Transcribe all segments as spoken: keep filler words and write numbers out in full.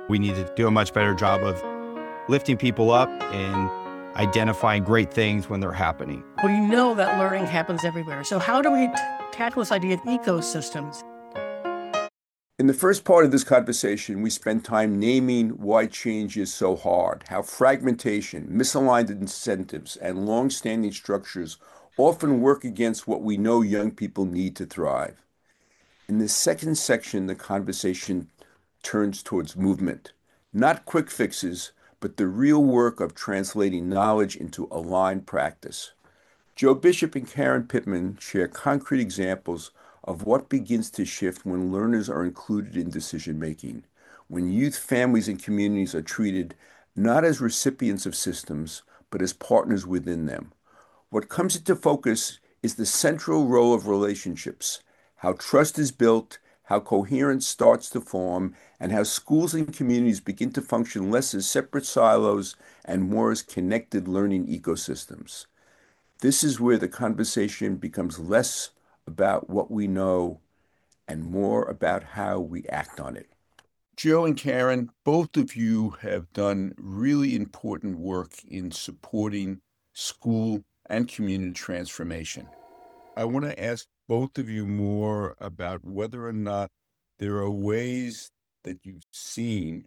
We need to do a much better job of lifting people up and identifying great things when they're happening. Well, you know that learning happens everywhere. So how do we t- tackle this idea of ecosystems? In the first part of this conversation, we spent time naming why change is so hard, how fragmentation, misaligned incentives, and long-standing structures often work against what we know young people need to thrive. In the second section, the conversation turns towards movement, not quick fixes, but the real work of translating knowledge into aligned practice. Joe Bishop and Karen Pittman share concrete examples of what begins to shift when learners are included in decision-making, when youth, families, and communities are treated not as recipients of systems, but as partners within them. What comes into focus is the central role of relationships, how trust is built, how coherence starts to form, and how schools and communities begin to function less as separate silos and more as connected learning ecosystems. This is where the conversation becomes less about what we know and more about how we act on it. Joe and Karen, both of you have done really important work in supporting school and community transformation. I want to ask both of you more about whether or not there are ways that you've seen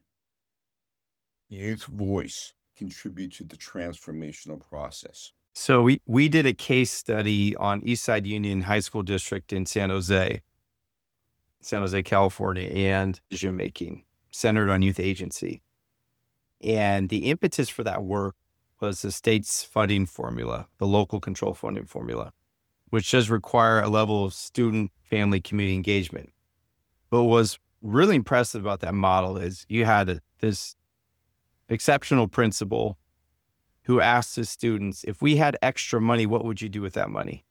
youth voice contribute to the transformational process. So we, we did a case study on Eastside Union High School District in San Jose, San Jose, California, and decision making centered on youth agency. And the impetus for that work was the state's funding formula, the local control funding formula, which does require a level of student, family, community engagement. But what was really impressive about that model is you had a, this exceptional principal who asked his students, if we had extra money, what would you do with that money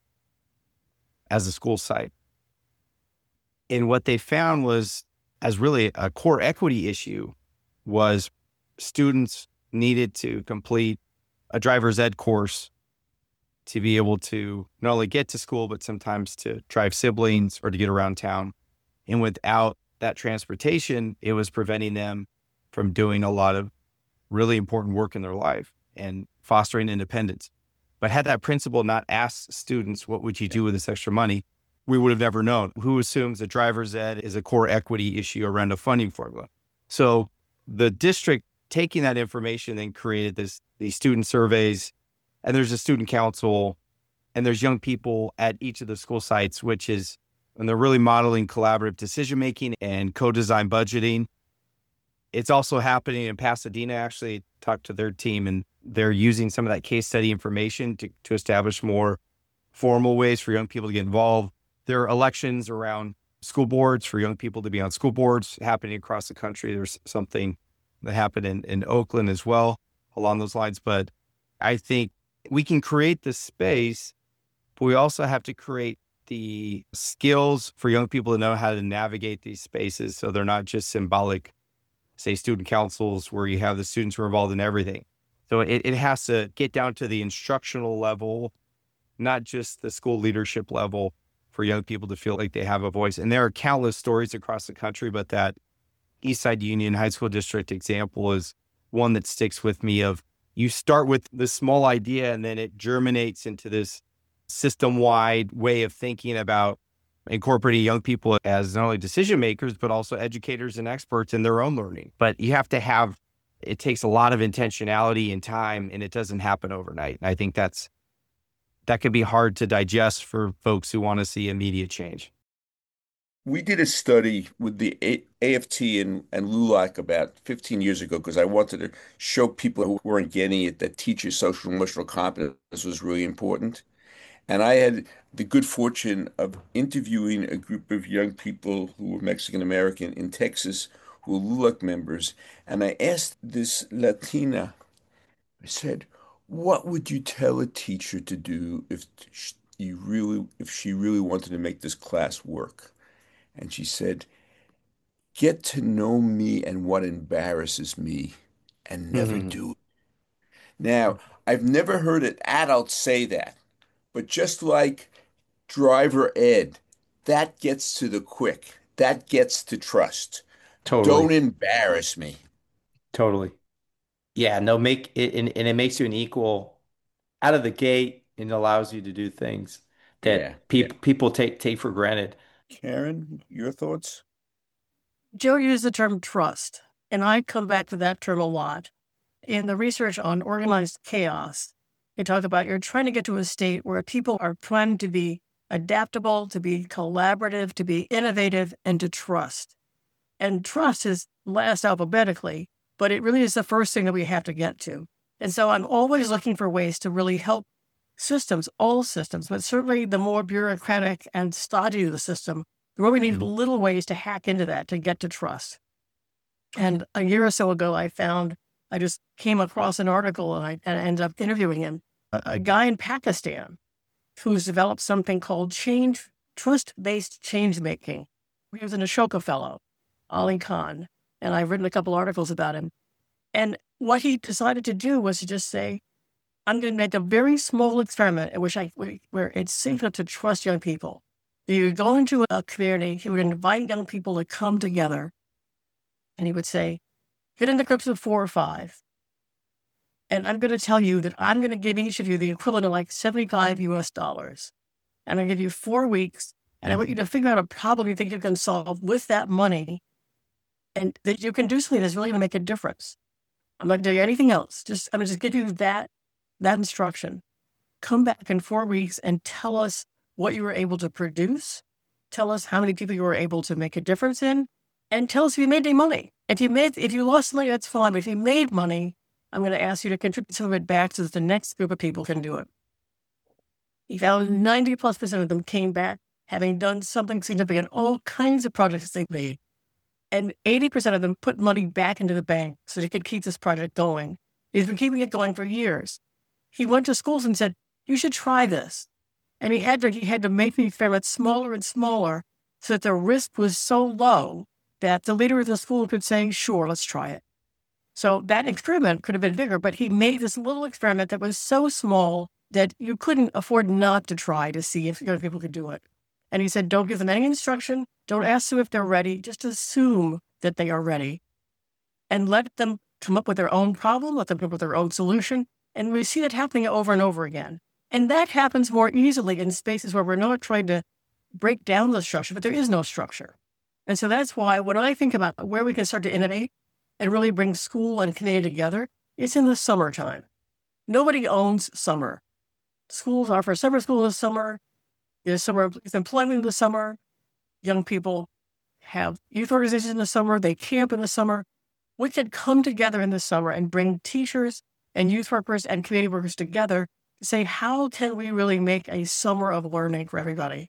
as a school site? And what they found was, as really a core equity issue, was students needed to complete a driver's ed course to be able to not only get to school, but sometimes to drive siblings or to get around town. And without that transportation, it was preventing them from doing a lot of really important work in their life and fostering independence. But had that principal not asked students, what would you do with this extra money? We would have never known. Who assumes that driver's ed is a core equity issue around a funding formula? So the district taking that information then created this, these student surveys, and there's a student council, and there's young people at each of the school sites, which is, and they're really modeling collaborative decision-making and co-design budgeting. It's also happening in Pasadena. Actually talked to their team, and they're using some of that case study information to, to establish more formal ways for young people to get involved. There are elections around school boards for young people to be on school boards happening across the country. There's something that happened in, in Oakland as well along those lines. But I think we can create the space, but we also have to create the skills for young people to know how to navigate these spaces so they're not just symbolic, say, student councils where you have the students who are involved in everything. So it, it has to get down to the instructional level, not just the school leadership level, for young people to feel like they have a voice. And there are countless stories across the country, but that Eastside Union High School District example is one that sticks with me of you start with this small idea and then it germinates into this system-wide way of thinking about incorporating young people as not only decision makers, but also educators and experts in their own learning. But you have to have, it takes a lot of intentionality and time, and it doesn't happen overnight. And I think that's, that can be hard to digest for folks who want to see immediate change. We did a study with the A- AFT and, and LULAC about fifteen years ago because I wanted to show people who weren't getting it that teachers' social and emotional competence was really important. And I had the good fortune of interviewing a group of young people who were Mexican American in Texas who were LULAC members. And I asked this Latina, I said, what would you tell a teacher to do if sh- you really, if she really wanted to make this class work? And she said, get to know me and what embarrasses me and never Mm-hmm. do it. Now, I've never heard an adult say that, but just like driver ed, that gets to the quick, that gets to trust. Totally. Don't embarrass me. Totally. Yeah, no, make it and, and it makes you an equal out of the gate and allows you to do things Yeah, that yeah. people people take take for granted. Karen, your thoughts? Joe used the term trust, and I come back to that term a lot. In the research on organized chaos, they talk about you're trying to get to a state where people are trying to be adaptable, to be collaborative, to be innovative, and to trust. And trust is last alphabetically, but it really is the first thing that we have to get to. And so I'm always looking for ways to really help systems, all systems, but certainly the more bureaucratic and stodgy the system, the more we need little ways to hack into that to get to trust. And a year or so ago, I found, I just came across an article and I, and I ended up interviewing him, a, a guy in Pakistan who's developed something called change, trust-based change making. He was an Ashoka Fellow, Ali Khan, and I've written a couple articles about him. And what he decided to do was to just say, I'm going to make a very small experiment in which I, where it's safe enough to trust young people. You would go into a community, he would invite young people to come together, and he would say, get into groups of four or five. And I'm going to tell you that I'm going to give each of you the equivalent of like seventy-five U S dollars. And I'll give you four weeks, and I want you to figure out a problem you think you can solve with that money, and that you can do something that's really going to make a difference. I'm not going to tell you anything else. Just I'm going to just give you that that instruction. Come back in four weeks and tell us what you were able to produce. Tell us how many people you were able to make a difference in, and tell us if you made any money. If you made, if you lost money, that's fine. But if you made money, I'm going to ask you to contribute some of it back so that the next group of people can do it. He found ninety plus percent of them came back having done something significant, all kinds of projects they made. And eighty percent of them put money back into the bank so they could keep this project going. He's been keeping it going for years. He went to schools and said, you should try this. And he had to, he had to make the experiment smaller and smaller so that the risk was so low that the leader of the school could say, sure, let's try it. So that experiment could have been bigger, but he made this little experiment that was so small that you couldn't afford not to try to see if young people could do it. And he said, don't give them any instruction. Don't ask them if they're ready. Just assume that they are ready and let them come up with their own problem, let them come up with their own solution. And we see that happening over and over again. And that happens more easily in spaces where we're not trying to break down the structure, but there is no structure. And so that's why when I think about where we can start to innovate and really bring school and community together, it's in the summertime. Nobody owns summer. Schools offer summer school this summer. There's summer employment in the summer. Young people have youth organizations in the summer. They camp in the summer. We could come together in the summer and bring teachers and youth workers and community workers together to say, how can we really make a summer of learning for everybody?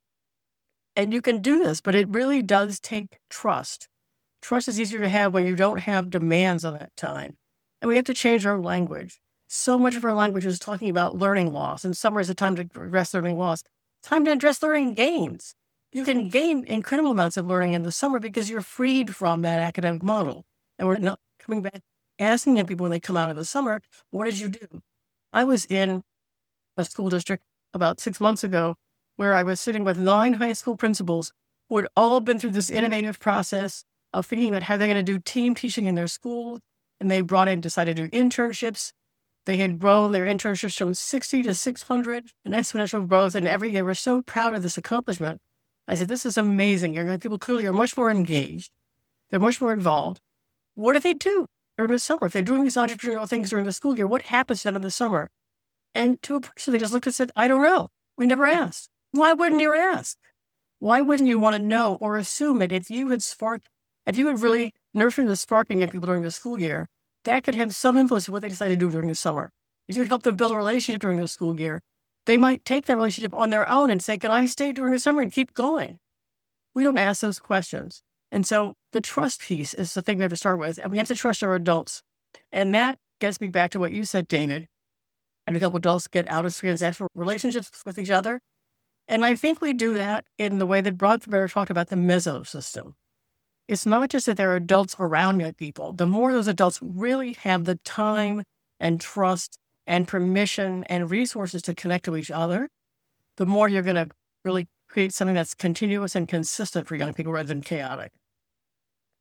And you can do this, but it really does take trust. Trust is easier to have when you don't have demands on that time. And we have to change our language. So much of our language is talking about learning loss, and summer is a time to address learning loss. Time to address learning gains. You can gain incredible amounts of learning in the summer because you're freed from that academic model. And we're not coming back asking young people when they come out of the summer, what did you do? I was in a school district about six months ago where I was sitting with nine high school principals who had all been through this innovative process of thinking about how they're going to do team teaching in their school. And they brought in, decided to do internships. They had grown their internships from sixty to six hundred, an exponential growth. And every year, we're so proud of this accomplishment. I said, this is amazing. Your people clearly are much more engaged. They're much more involved. What do they do during the summer? If they're doing these entrepreneurial things during the school year, what happens to them in the summer? And to a person, they just looked and said, I don't know. We never asked. Why wouldn't you ask? Why wouldn't you want to know or assume that if you had sparked, if you had really nurtured the sparking of people during the school year, that could have some influence on what they decide to do during the summer. If you could help them build a relationship during the school year, they might take that relationship on their own and say, can I stay during the summer and keep going? We don't ask those questions. And so the trust piece is the thing we have to start with. And we have to trust our adults. And that gets me back to what you said, David. And a couple adults get out of transactional relationships with each other. And I think we do that in the way that Bronfenbrenner talked about the meso system. It's not just that there are adults around young people. The more those adults really have the time and trust and permission and resources to connect to each other, the more you're going to really create something that's continuous and consistent for young people rather than chaotic.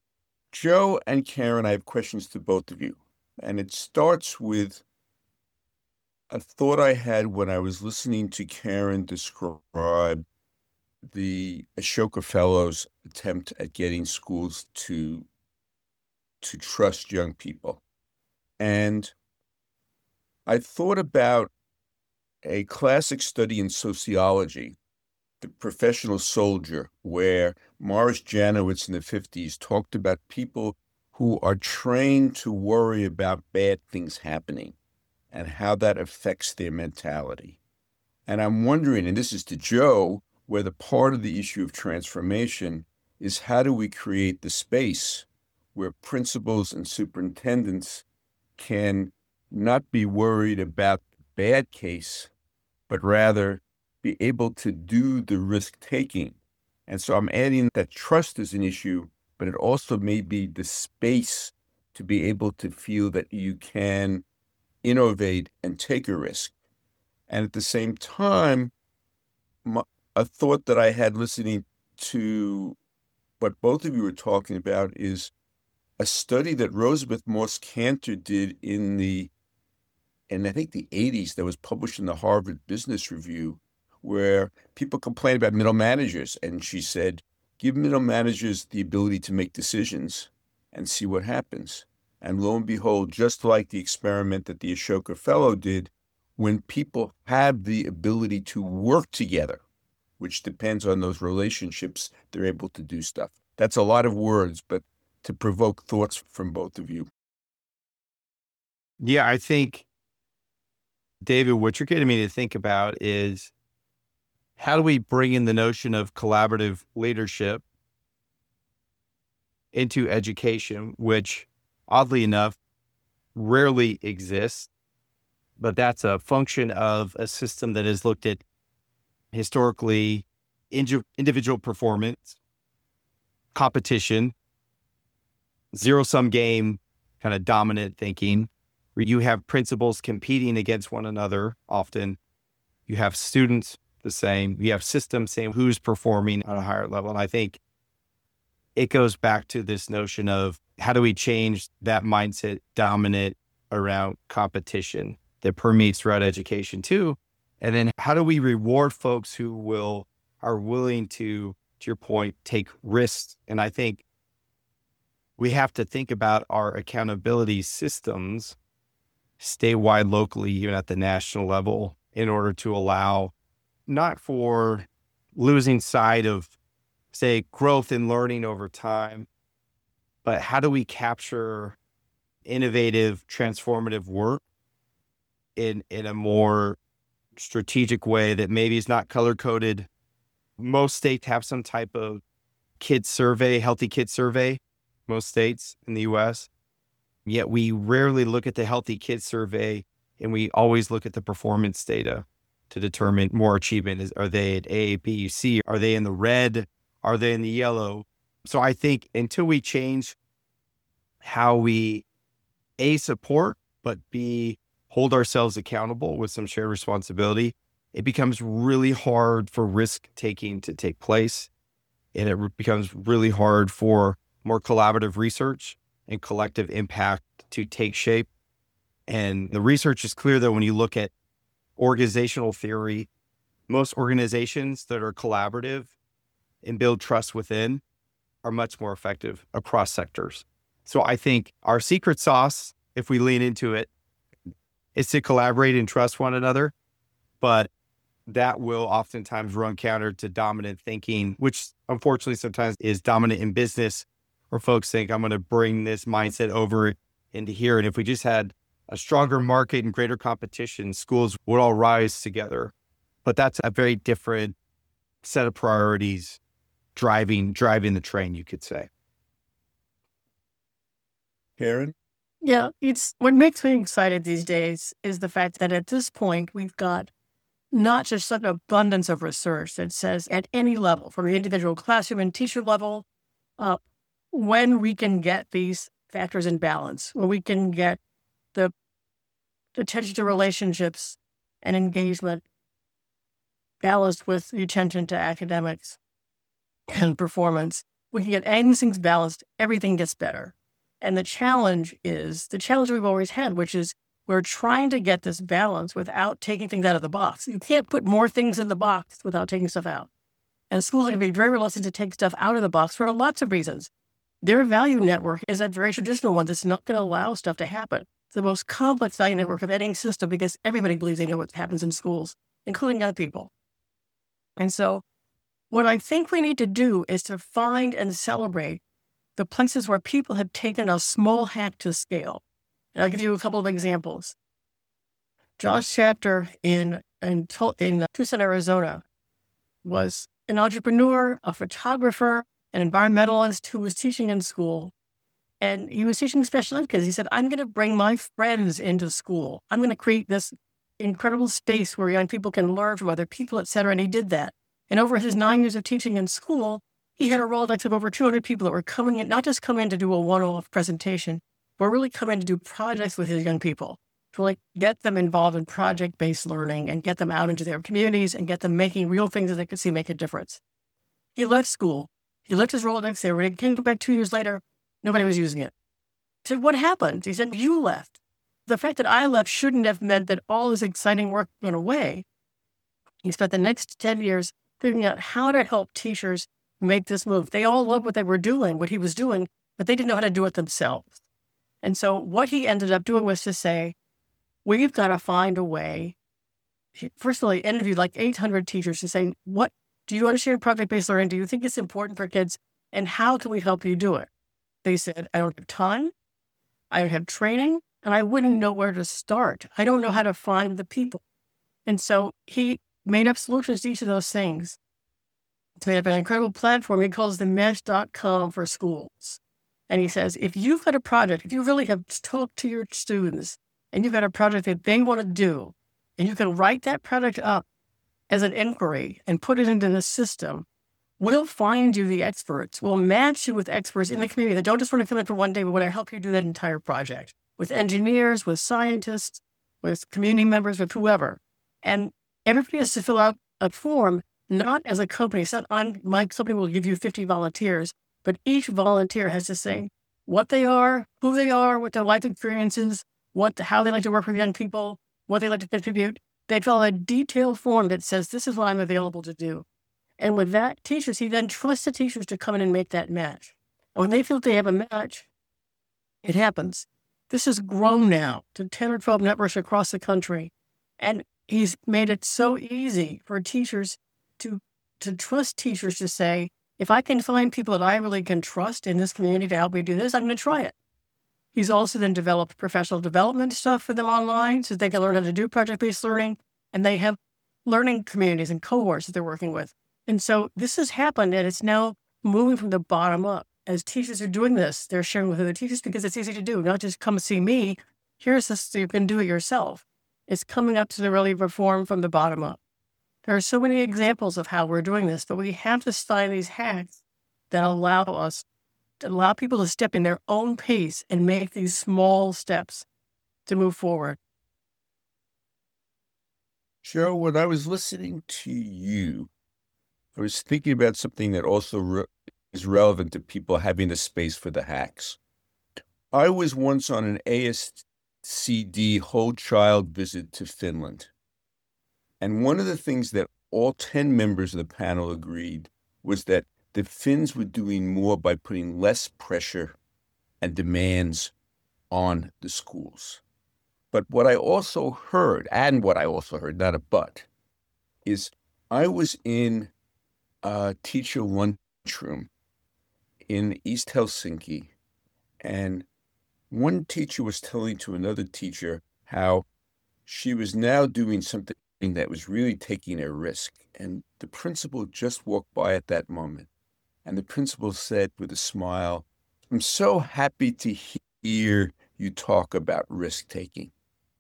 Joe and Karen, I have questions to both of you. And it starts with a thought I had when I was listening to Karen describe the Ashoka Fellows' attempt at getting schools to, to trust young people. And I thought about a classic study in sociology, The Professional Soldier, where Morris Janowitz in the fifties talked about people who are trained to worry about bad things happening and how that affects their mentality. And I'm wondering, and this is to Joe, whether part of the issue of transformation is how do we create the space where principals and superintendents can not be worried about the bad case, but rather be able to do the risk-taking. And so I'm adding that trust is an issue, but it also may be the space to be able to feel that you can innovate and take a risk. And at the same time, my, a thought that I had listening to what both of you were talking about is a study that Rosabeth Moss Kanter did in the, in I think the eighties, that was published in the Harvard Business Review, where people complain about middle managers. And she said, give middle managers the ability to make decisions and see what happens. And lo and behold, just like the experiment that the Ashoka Fellow did, when people have the ability to work together, which depends on those relationships, they're able to do stuff. That's a lot of words, but to provoke thoughts from both of you. Yeah, I think, David, what you're getting me to think about is how do we bring in the notion of collaborative leadership into education, which oddly enough rarely exists, but that's a function of a system that has looked at historically indi- individual performance, competition, zero-sum game, kind of dominant thinking, where you have principals competing against one another often. You have students the same. You have systems saying who's performing on a higher level. And I think it goes back to this notion of how do we change that mindset dominant around competition that permeates throughout education too. And then how do we reward folks who will, are willing to, to your point, take risks? And I think we have to think about our accountability systems statewide, locally, even at the national level, in order to allow not for losing sight of, say, growth and learning over time, but how do we capture innovative, transformative work in, in a more strategic way that maybe is not color-coded. Most states have some type of kid survey, healthy kid survey, most states in the U S, yet we rarely look at the healthy kid survey, and we always look at the performance data to determine more achievement. Is, are they at A, B, C? Are they in the red? Are they in the yellow? So I think until we change how we, A, support, but B, hold ourselves accountable with some shared responsibility, it becomes really hard for risk-taking to take place. And it re- becomes really hard for more collaborative research and collective impact to take shape. And the research is clear that when you look at organizational theory, most organizations that are collaborative and build trust within are much more effective across sectors. So I think our secret sauce, if we lean into it, is to collaborate and trust one another. But that will oftentimes run counter to dominant thinking, which unfortunately sometimes is dominant in business, where folks think I'm going to bring this mindset over into here. And if we just had a stronger market and greater competition, schools would all rise together. But that's a very different set of priorities driving driving the train, you could say. Karen? Yeah, it's what makes me excited these days is the fact that at this point, we've got not just an abundance of research that says at any level, from the individual classroom and teacher level, uh, when we can get these factors in balance, when we can get the attention to relationships and engagement balanced with the attention to academics and performance, we can get any things balanced, everything gets better. And the challenge is the challenge we've always had, which is we're trying to get this balance without taking things out of the box. You can't put more things in the box without taking stuff out. And schools are going to be very reluctant to take stuff out of the box for lots of reasons. Their value network is a very traditional one that's not going to allow stuff to happen. It's the most complex value network of any system because everybody believes they know what happens in schools, including young people. And so what I think we need to do is to find and celebrate the places where people have taken a small hack to scale. And I'll give you a couple of examples. Josh Chapter in, in, in Tucson, Arizona was an entrepreneur, a photographer, an environmentalist who was teaching in school. And he was teaching special ed kids. He said, I'm going to bring my friends into school. I'm going to create this incredible space where young people can learn from other people, et cetera. And he did that. And over his nine years of teaching in school, he had a Rolodex of over two hundred people that were coming in, not just come in to do a one-off presentation, but really come in to do projects with his young people, to like get them involved in project-based learning and get them out into their communities and get them making real things that they could see make a difference. He left school. He left his Rolodex there. When he came back two years later, nobody was using it. He said, what happened? He said, you left. The fact that I left shouldn't have meant that all this exciting work went away. He spent the next ten years figuring out how to help teachers make this move. They all loved what they were doing, what he was doing, but they didn't know how to do it themselves. And so what he ended up doing was to say, we've got to find a way. First of all, he interviewed like eight hundred teachers to say, what do you understand project-based learning? Do you think it's important for kids? And how can we help you do it? They said, I don't have time. I don't have training, and I wouldn't know where to start. I don't know how to find the people. And so he made up solutions to each of those things. He's made up an incredible platform he calls the mesh dot com for schools. And he says, if you've got a project, if you really have talked to your students and you've got a project that they want to do, and you can write that project up as an inquiry and put it into the system, we'll find you the experts. We'll match you with experts in the community that don't just want to come in for one day, but want to help you do that entire project with engineers, with scientists, with community members, with whoever. And everybody has to fill out a form, not as a company. It's not on my company will give you fifty volunteers, but each volunteer has to say what they are, who they are, what their life experience is, what, how they like to work with young people, what they like to contribute. They fill out a detailed form that says, this is what I'm available to do. And with that, teachers, he then trusts the teachers to come in and make that match. And when they feel they have a match, it happens. This has grown now to ten or twelve networks across the country. And he's made it so easy for teachers to, to trust teachers to say, if I can find people that I really can trust in this community to help me do this, I'm going to try it. He's also then developed professional development stuff for them online so they can learn how to do project-based learning. And they have learning communities and cohorts that they're working with. And so this has happened, and it's now moving from the bottom up. As teachers are doing this, they're sharing with other teachers because it's easy to do, not just come see me. Here's this, so you can do it yourself. It's coming up to the really reform from the bottom up. There are so many examples of how we're doing this, but we have to find these hacks that allow us to allow people to step in their own pace and make these small steps to move forward. Cheryl, when I was listening to you, I was thinking about something that also re- is relevant to people having a space for the hacks. I was once on an A S C D whole child visit to Finland. And one of the things that all ten members of the panel agreed was that the Finns were doing more by putting less pressure and demands on the schools. But what I also heard, and what I also heard, not a but, is I was in a teacher lunchroom in East Helsinki, and one teacher was telling to another teacher how she was now doing something that was really taking a risk. And the principal just walked by at that moment. And the principal said with a smile, I'm so happy to hear you talk about risk-taking.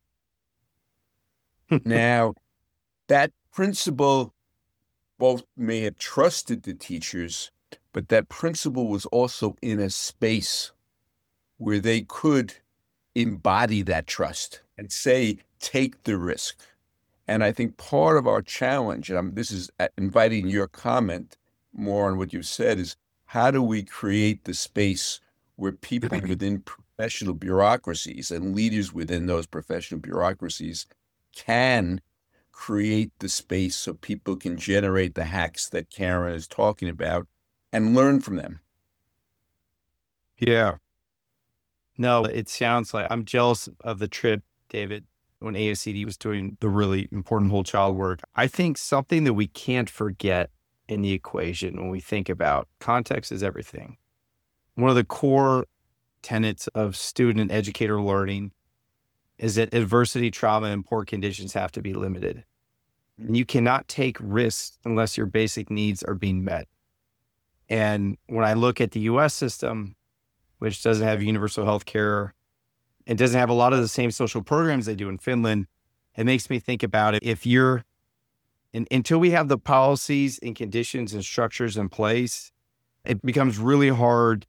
Now, that principal both may have trusted the teachers, but that principal was also in a space where they could embody that trust and say, take the risk. And I think part of our challenge, and I'm, this is inviting your comment more on what you've said, is how do we create the space where people within professional bureaucracies and leaders within those professional bureaucracies can create the space so people can generate the hacks that Karen is talking about and learn from them? Yeah. No, it sounds like I'm jealous of the trip, David, when A S C D was doing the really important whole child work. I think something that we can't forget in the equation when we think about context is everything. One of the core tenets of student and educator learning is that adversity, trauma, and poor conditions have to be limited. And you cannot take risks unless your basic needs are being met. And when I look at the U S system, which doesn't have universal health care and doesn't have a lot of the same social programs they do in Finland, it makes me think about it. If you're, and until we have the policies and conditions and structures in place, it becomes really hard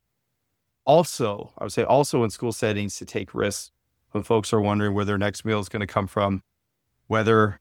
also, I would say also in school settings, to take risks when folks are wondering where their next meal is going to come from, whether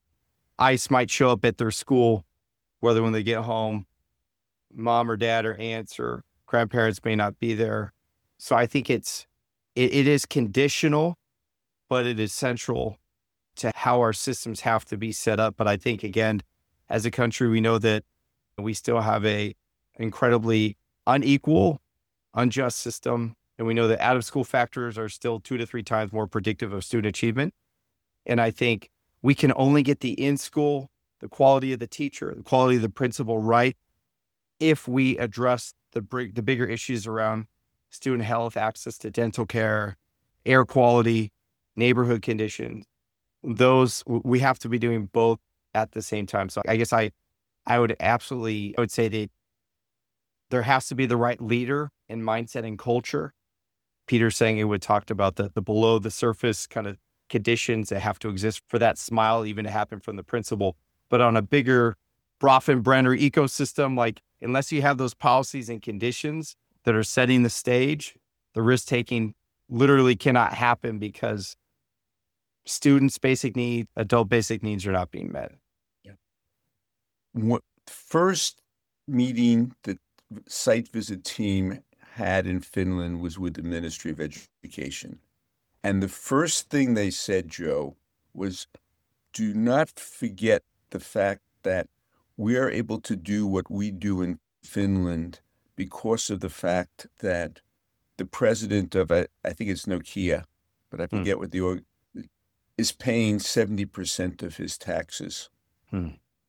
ICE might show up at their school, whether when they get home, mom or dad or aunts or grandparents may not be there. So I think it's, it, it is conditional, but it is central to how our systems have to be set up. But I think, again, as a country, we know that we still have a incredibly unequal, unjust system. And we know that out of school factors are still two to three times more predictive of student achievement. And I think we can only get the in-school, the quality of the teacher, the quality of the principal right if we address the, the bigger issues around student health, access to dental care, air quality, neighborhood conditions. Those, we have to be doing both at the same time. So I guess I, I would absolutely, I would say that there has to be the right leader and mindset and culture. Peter's saying it would talked about the, the below the surface kind of conditions that have to exist for that smile even to happen from the principal. But on a bigger Bronfenbrenner ecosystem, like unless you have those policies and conditions that are setting the stage, the risk taking literally cannot happen because students' basic needs, adult basic needs are not being met. Yeah. What first meeting the site visit team had in Finland was with the Ministry of Education. And the first thing they said, Joe, was do not forget the fact that we are able to do what we do in Finland because of the fact that the president of, I, I think it's Nokia, but I forget hmm. what the org, is paying seventy percent of his taxes. Hmm.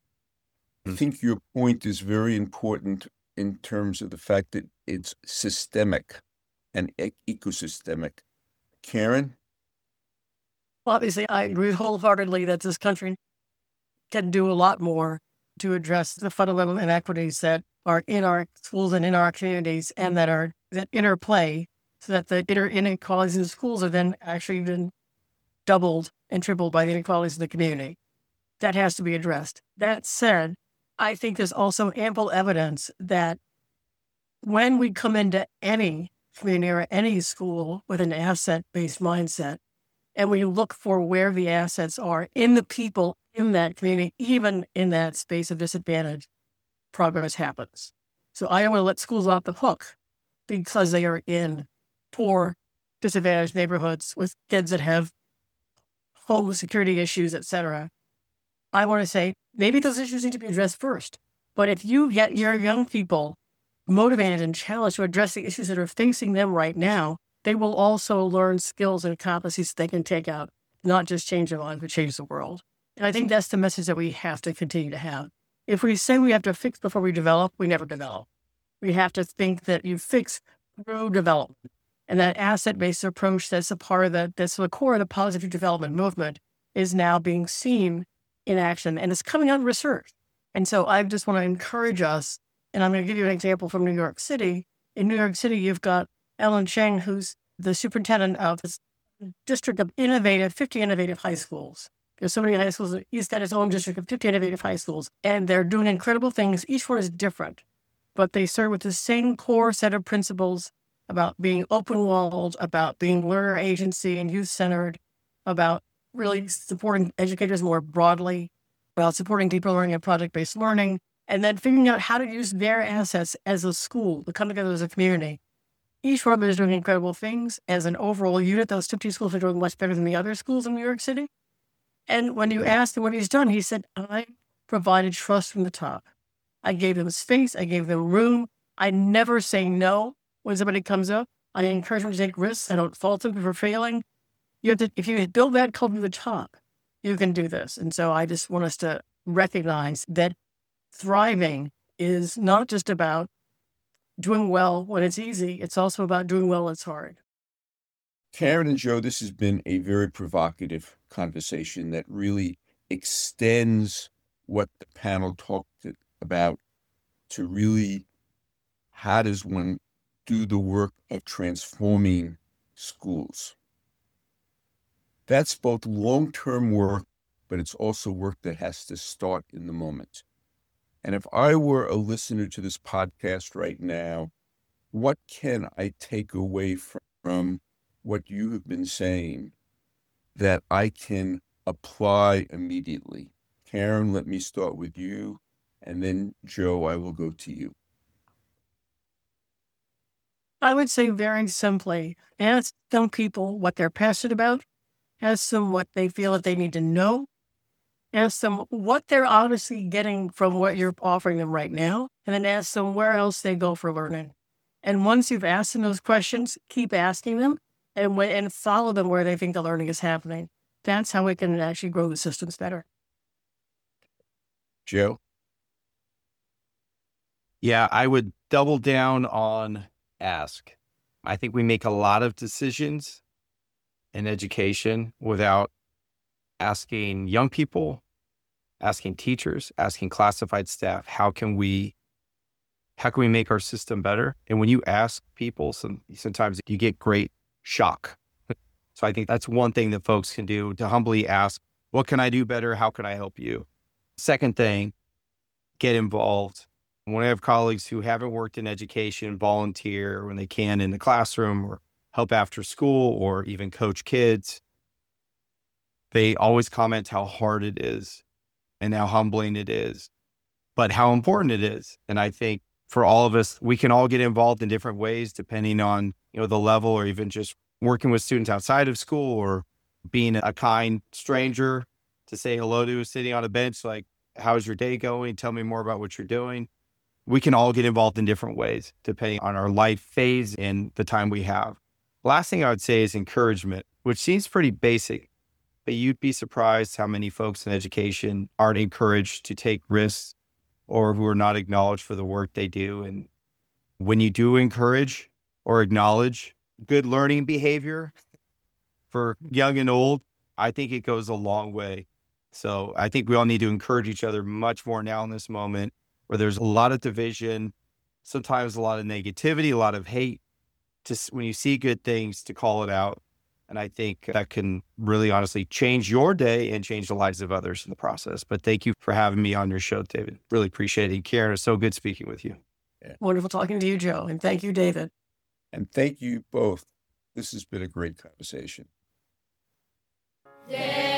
I think your point is very important in terms of the fact that it's systemic and e- ecosystemic. Karen? Well, obviously, I agree wholeheartedly that this country can do a lot more to address the fundamental inequities that are in our schools and in our communities and that are that interplay so that the inter- inequalities in the schools are then actually been doubled and tripled by the inequalities in the community. That has to be addressed. That said, I think there's also ample evidence that when we come into any community or any school with an asset-based mindset, and we look for where the assets are in the people in that community, even in that space of disadvantage, progress happens. So I don't want to let schools off the hook because they are in poor, disadvantaged neighborhoods with kids that have home security issues, et cetera. I want to say maybe those issues need to be addressed first. But if you get your young people motivated and challenged to address the issues that are facing them right now, they will also learn skills and competencies they can take out, not just change their lives, but change the world. And I think that's the message that we have to continue to have. If we say we have to fix before we develop, we never develop. We have to think that you fix through development. And that asset-based approach that's a part of the, that's the core of the positive development movement is now being seen in action and it's coming out in research. And so I just want to encourage us, and I'm going to give you an example from New York City. In New York City, you've got Ellen Cheng, who's the superintendent of this district of innovative, fifty innovative high schools. There's so many high schools. He's got his own district of fifty innovative high schools, and they're doing incredible things. Each one is different, but they start with the same core set of principles about being open-walled, about being learner agency and youth-centered, about really supporting educators more broadly, about supporting deeper learning and project-based learning, and then figuring out how to use their assets as a school to come together as a community. Each one of them is doing incredible things. As an overall unit, those fifty schools are doing much better than the other schools in New York City. And when you asked him what he's done, he said, I provided trust from the top. I gave them space. I gave them room. I never say no when somebody comes up. I encourage them to take risks. I don't fault them for failing. You have to, if you build that culture from the top, you can do this. And so I just want us to recognize that thriving is not just about doing well when it's easy. It's also about doing well when it's hard. Karen and Joe, this has been a very provocative conversation that really extends what the panel talked about to really how does one do the work of transforming schools. That's both long-term work, but it's also work that has to start in the moment. And if I were a listener to this podcast right now, what can I take away from, from what you have been saying that I can apply immediately? Karen, let me start with you. And then, Joe, I will go to you. I would say very simply, ask young people what they're passionate about. Ask them what they feel that they need to know. Ask them what they're honestly getting from what you're offering them right now. And then ask them where else they go for learning. And once you've asked them those questions, keep asking them and, and follow them where they think the learning is happening. That's how we can actually grow the systems better. Joe? Yeah, I would double down on ask. I think we make a lot of decisions in education without asking young people, asking teachers, asking classified staff, how can we how can we make our system better? And when you ask people, some, sometimes you get great shock. So I think that's one thing that folks can do, to humbly ask, what can I do better? How can I help you? Second thing, get involved. When I have colleagues who haven't worked in education, volunteer when they can in the classroom or help after school or even coach kids, they always comment how hard it is and how humbling it is, but how important it is. And I think for all of us, we can all get involved in different ways, depending on, you know, the level, or even just working with students outside of school, or being a kind stranger to say hello to, sitting on a bench, like, how's your day going? Tell me more about what you're doing. We can all get involved in different ways, depending on our life phase and the time we have. Last thing I would say is encouragement, which seems pretty basic, but you'd be surprised how many folks in education aren't encouraged to take risks or who are not acknowledged for the work they do. And when you do encourage or acknowledge good learning behavior for young and old, I think it goes a long way. So I think we all need to encourage each other much more now in this moment, where there's a lot of division, sometimes a lot of negativity, a lot of hate. Just when you see good things, to call it out. And I think that can really honestly change your day and change the lives of others in the process. But thank you for having me on your show, David. Really appreciate it. Karen, it's so good speaking with you. Yeah. Wonderful talking to you, Joe. And thank you, David. And thank you both. This has been a great conversation. Yeah.